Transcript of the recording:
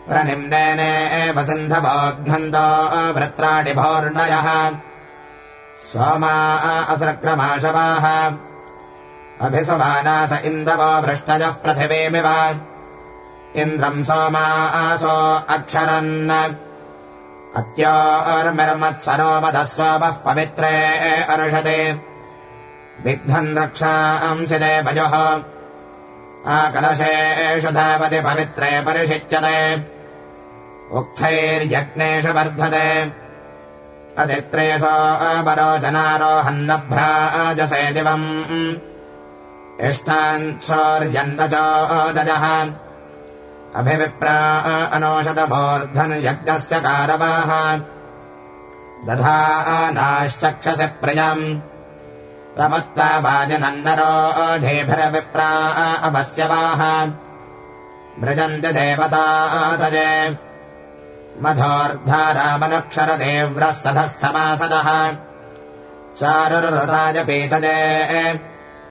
प्रनिम्नेने वसिन्धवोऽघ्नन्तो वृत्राणि भोर्णयः सोमा असृक्रमाशवाः अभिसुवानास इन्दवो वृष्टयः पृथिवीमिव इन्द्रम् सोमा आसो अक्षरन् अत्योर्मिर्मत्सरो मदः सोमः पवित्रे अर्षते विघ्नन् रक्षांसि देवयोः आकलशेषु धावति पवित्रे परिषिच्यते उक्थैर्यज्ञेषु वर्धते अदित्रेषो अवरोचनारोहन्नभ्राजसे दिवम् इष्टान्सौर्यन्नचोदजः अभिविप्रा अनोषधमूर्धन् यज्ञस्य कारवाः दधानाश्चक्षसि प्रियम् तमुत्वा वाजनन्नरो धेभिर्विप्रा अवस्यवाः मृजन्ति देवतातजे मधोर्धारामनुक्षरदेव्रः सधस्थमासदः चारुर्हृताय पीतजे